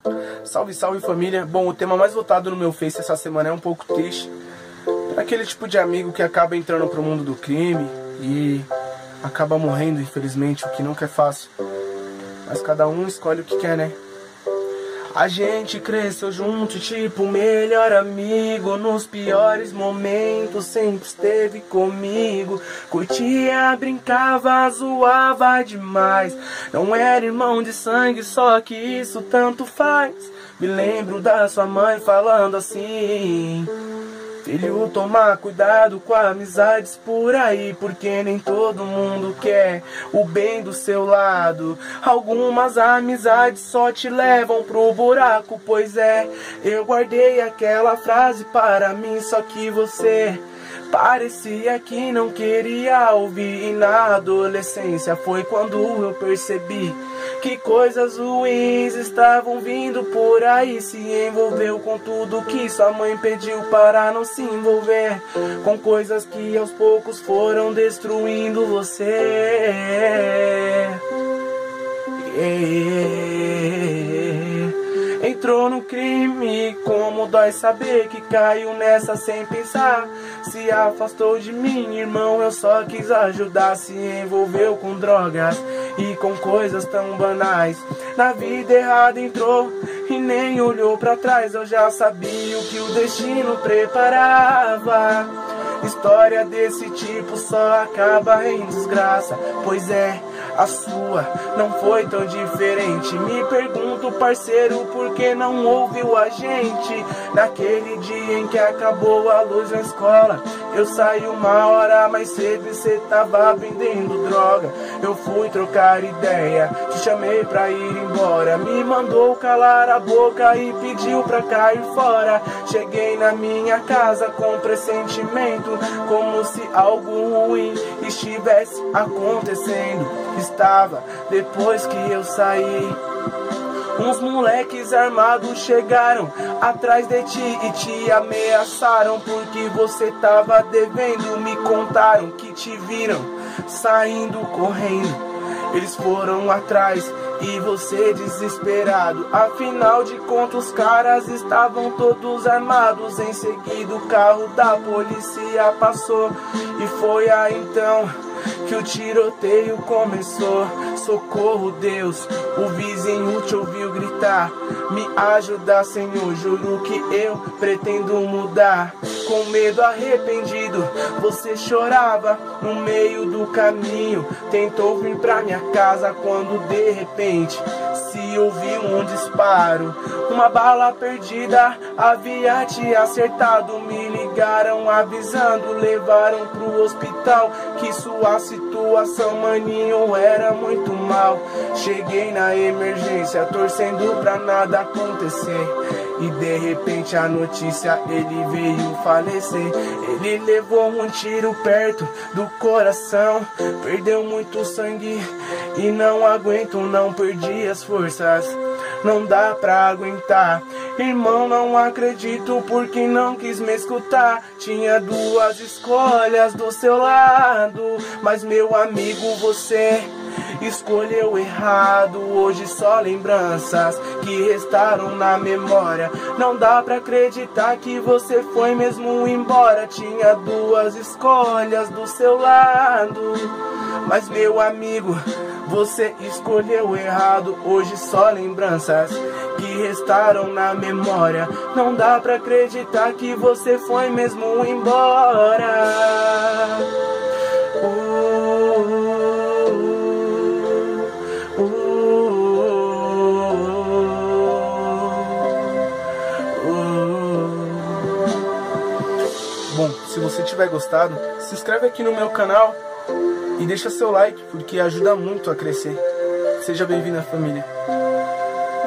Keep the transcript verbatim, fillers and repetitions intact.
Salve, salve família. Bom, o tema mais votado no meu Face essa semana é um pouco triste. É aquele tipo de amigo que acaba entrando pro mundo do crime e acaba morrendo, infelizmente, o que nunca é fácil. Mas cada um escolhe o que quer, né? A gente cresceu junto, tipo melhor amigo. Nos piores momentos sempre esteve comigo. Curtia, brincava, zoava demais. Não era irmão de sangue, só que isso tanto faz. Me lembro da sua mãe falando assim: filho, toma cuidado com amizades por aí, porque nem todo mundo quer o bem do seu lado. Algumas amizades só te levam pro buraco. Pois é, eu guardei aquela frase para mim, só que você parecia que não queria ouvir. E na adolescência foi quando eu percebi que coisas ruins estavam vindo por aí. Se envolveu com tudo que sua mãe pediu para não se envolver, com coisas que aos poucos foram destruindo você. Entrou no crime, como dói saber que caiu nessa sem pensar. Se afastou de mim, irmão, eu só quis ajudar. Se envolveu com drogas e com coisas tão banais. Na vida errada entrou e nem olhou pra trás. Eu já sabia o que o destino preparava. História desse tipo só acaba em desgraça. Pois é, a sua não foi tão diferente. Me pergunto, parceiro, por que não ouviu a gente? Naquele dia em que acabou a luz na escola, eu saí uma hora mais cedo e cê tava vendendo droga. Eu fui trocar ideia, te chamei pra ir embora. Me mandou calar a boca e pediu pra cair fora. Cheguei na minha casa com pressentimento, como se algo ruim estivesse acontecendo. Estava depois que eu saí. Uns moleques armados chegaram atrás de ti e te ameaçaram porque você tava devendo. Me contaram que te viram saindo correndo. Eles foram atrás e você desesperado. Afinal de contas os caras estavam todos armados. Em seguida o carro da polícia passou e foi aí então que o tiroteio começou. Socorro, Deus, o vizinho te ouviu gritar. Me ajuda, Senhor, juro que eu pretendo mudar. Com medo, arrependido, você chorava no meio do caminho. Tentou vir pra minha casa quando de repente se ouviu um disparo. Uma bala perdida havia te acertado. Me ligaram avisando, levaram pro hospital que sua situação, maninho, era muito mal. Cheguei na emergência torcendo pra nada acontecer e de repente a notícia, ele veio falecer. Ele levou um tiro perto do coração, perdeu muito sangue e não aguento, não perdi as forças. Não dá pra aguentar, irmão, não acredito porque não quis me escutar. Tinha duas escolhas do seu lado, mas meu amigo, você escolheu errado. Hoje só lembranças que restaram na memória. Não dá pra acreditar que você foi mesmo embora. Tinha duas escolhas do seu lado, mas meu amigo, você escolheu errado. Hoje só lembranças que restaram na memória. Não dá pra acreditar que você foi mesmo embora. uh, uh, uh, uh. Bom, se você tiver gostado, se inscreve aqui no meu canal e deixa seu like, porque ajuda muito a crescer. Seja bem-vindo à família.